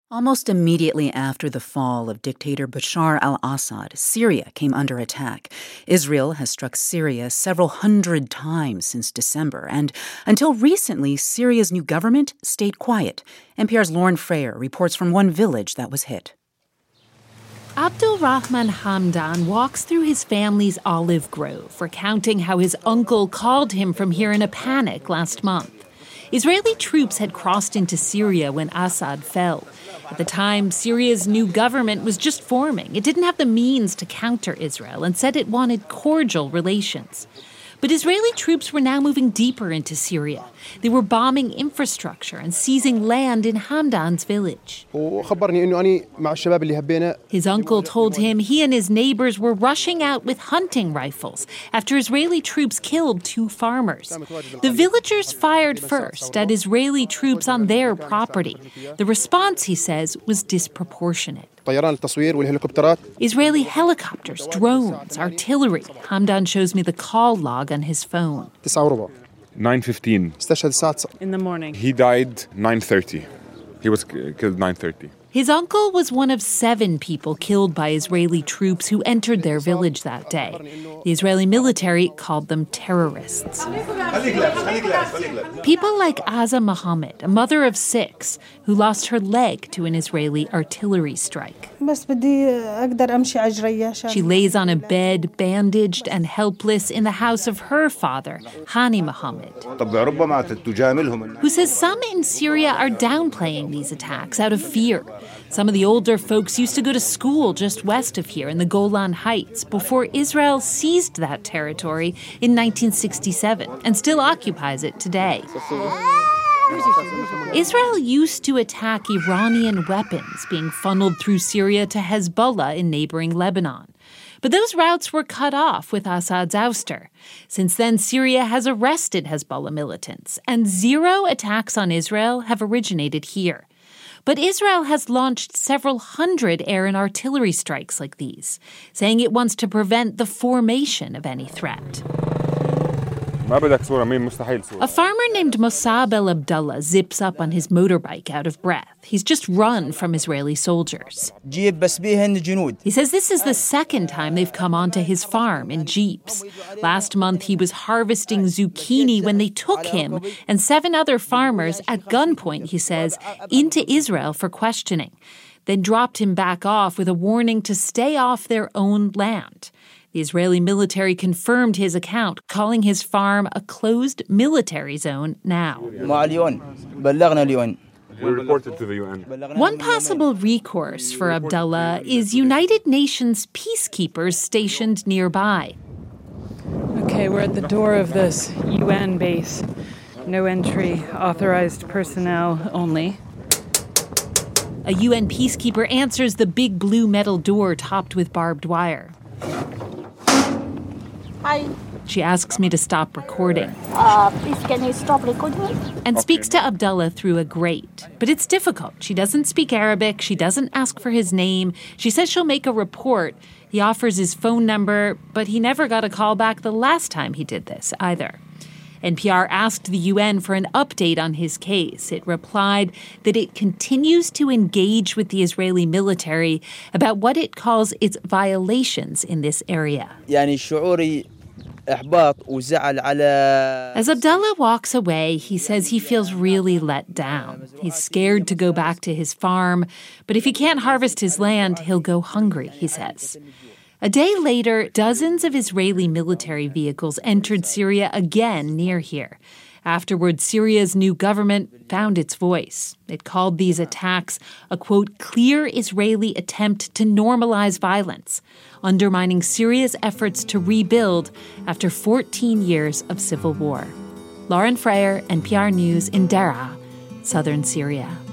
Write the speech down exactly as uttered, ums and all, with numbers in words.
Almost immediately after the fall of dictator Bashar al-Assad, Syria came under attack. Israel has struck Syria several hundred times since December, and until recently, Syria's new government stayed quiet. N P R's Lauren Frayer reports from one village that was hit. Abdulrahman Hamdan walks through his family's olive grove, recounting how his uncle called him from here in a panic last month. Israeli troops had crossed into Syria when Assad fell. At the time, Syria's new government was just forming. It didn't have the means to counter Israel and said it wanted cordial relations. But Israeli troops were now moving deeper into Syria. They were bombing infrastructure and seizing land in Hamdan's village. His uncle told him he and his neighbors were rushing out with hunting rifles after Israeli troops killed two farmers. The villagers fired first at Israeli troops on their property. The response, he says, was disproportionate. Israeli helicopters, drones, artillery. Hamdan shows me the call log on his phone. nine fifteen. In the morning. He died nine thirty. He was killed nine thirty. His uncle was one of seven people killed by Israeli troops who entered their village that day. The Israeli military called them terrorists. People like Aza Mohammed, a mother of six, who lost her leg to an Israeli artillery strike. She lays on a bed, bandaged and helpless, in the house of her father, Hani Mohammed, who says some in Syria are downplaying these attacks out of fear. Some of the older folks used to go to school just west of here in the Golan Heights before Israel seized that territory in nineteen sixty-seven and still occupies it today. Israel used to attack Iranian weapons being funneled through Syria to Hezbollah in neighboring Lebanon. But those routes were cut off with Assad's ouster. Since then, Syria has arrested Hezbollah militants, and zero attacks on Israel have originated here. But Israel has launched several hundred air and artillery strikes like these, saying it wants to prevent the formation of any threat. A farmer named Mossab El Abdallah zips up on his motorbike out of breath. He's just run from Israeli soldiers. He says this is the second time they've come onto his farm in jeeps. Last month, he was harvesting zucchini when they took him and seven other farmers at gunpoint, he says, into Israel for questioning. Then dropped him back off with a warning to stay off their own land. The Israeli military confirmed his account, calling his farm a closed military zone now. We reported to the U N. One possible recourse for Abdallah is United Nations peacekeepers stationed nearby. Okay, we're at the door of this U N base. No entry, authorized personnel only. A U N peacekeeper answers the big blue metal door topped with barbed wire. Hi. She asks me to stop recording. Uh, please, can you stop recording? And speaks to Abdallah through a grate. But it's difficult. She doesn't speak Arabic. She doesn't ask for his name. She says she'll make a report. He offers his phone number, but he never got a call back the last time he did this either. N P R asked the U N for an update on his case. It replied that it continues to engage with the Israeli military about what it calls its violations in this area. As Abdallah walks away, he says he feels really let down. He's scared to go back to his farm, but if he can't harvest his land, he'll go hungry, he says. A day later, dozens of Israeli military vehicles entered Syria again near here. Afterward, Syria's new government found its voice. It called these attacks a, quote, clear Israeli attempt to normalize violence, undermining Syria's efforts to rebuild after fourteen years of civil war. Lauren Frayer, N P R News in Daraa, southern Syria.